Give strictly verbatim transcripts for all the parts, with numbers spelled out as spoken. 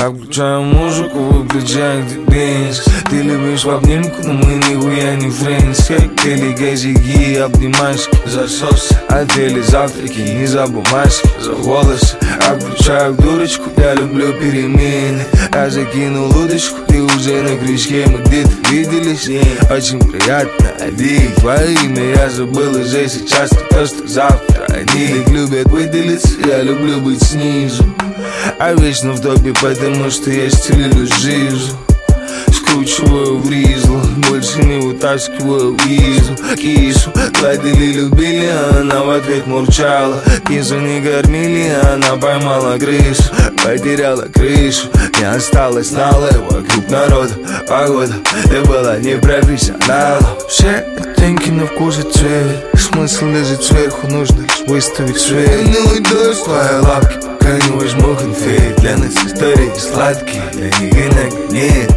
Я включаю музыку, выключаю дебенс. Ты любишь в обнимку, но мы нихуя не френдс. Коктейли, газики, обнимашки, засосы, отели, завтраки, не за бумажки, за волосы. Я включаю дурочку, я люблю перемены. Я закинул удочку, ты уже на крючке, мы где-то виделись. Очень приятно, Ади, твое имя я забыл уже сейчас. Ты то, что завтра они их любят выделиться. Я люблю быть снизу, а вечно в топе, потому что я стелю жизнь. Скручиваю в ризлу, больше не вытаскиваю визу. Кису гладили, любили, а она в ответ мурчала. Кису не кормили, а она поймала крысу. Потеряла крышу, не осталось налоя. Вокруг народа, погода, ты была непрофессионалом. Все оттенки на вкус и цвет. Смысл лежит сверху, нужно лишь выставить свет. Ну и дождь твоей лапки, пока не возьму конфет. Для нас истории сладкие, для них иногда нет.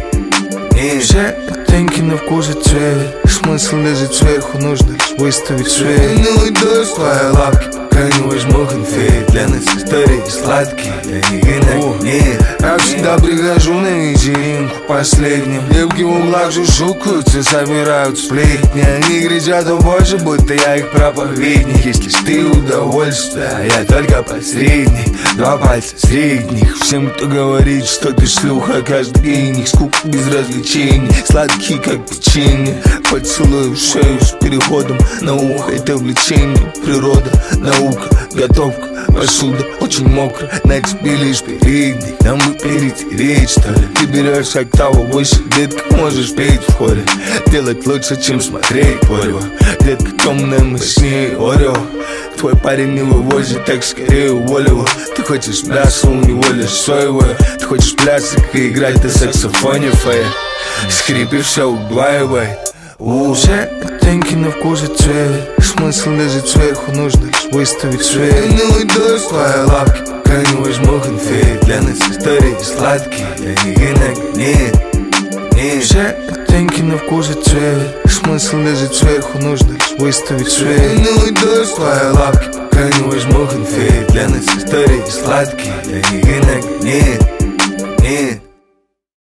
Все оттенки на вкус и цвет. Смысл лежит сверху, нужно лишь выставить свет. Ну и дождь твоей лапки, пока не возьму конфет. Для нас истории сладкие, для них иногда нет. Я всегда прихожу на вечеринку последним. Девки в углах шушукаются, собирают сплетни. Они кричат о Боже, будто я их проповедник. Если ж ты удовольствие, а я только посредник. Два пальца средних. Всем, кто говорит, что ты шлюха, каждый гений. Скука без развлечений, сладкий как печенье. Поцелуй в шею с переходом на ухо. Это влечение, природа, наука, готовка, посуда очень мокрая. На тебе лишь передник, нам бы перетереть, что ли. Ты берешь октаву выше, детка, можешь петь в хоре. Делать лучше, чем смотреть порю. Детка темная, мощнее Орео. Твой парень не вывозит, так скорее уволь его. Ты хочешь мясо, у него лишь соевое. Ты хочешь плясок и играть на саксофоне фея. Скрипи все удваивает. Все оттенки на вкус и цвет. Смысл лежит сверху, нужно лишь выставить свет. Ну и дождь твоей лапки, пока не возьму конфет. Для нас истории сладкие, для них иногда нет. Нет. Все оттенки на вкус и цвет. Смысл лежит сверху, нужно лишь выставить свет. Ну и дождь твоей лапки, пока не возьму конфет. Для нас истории сладкие, для них иногда нет. Нет.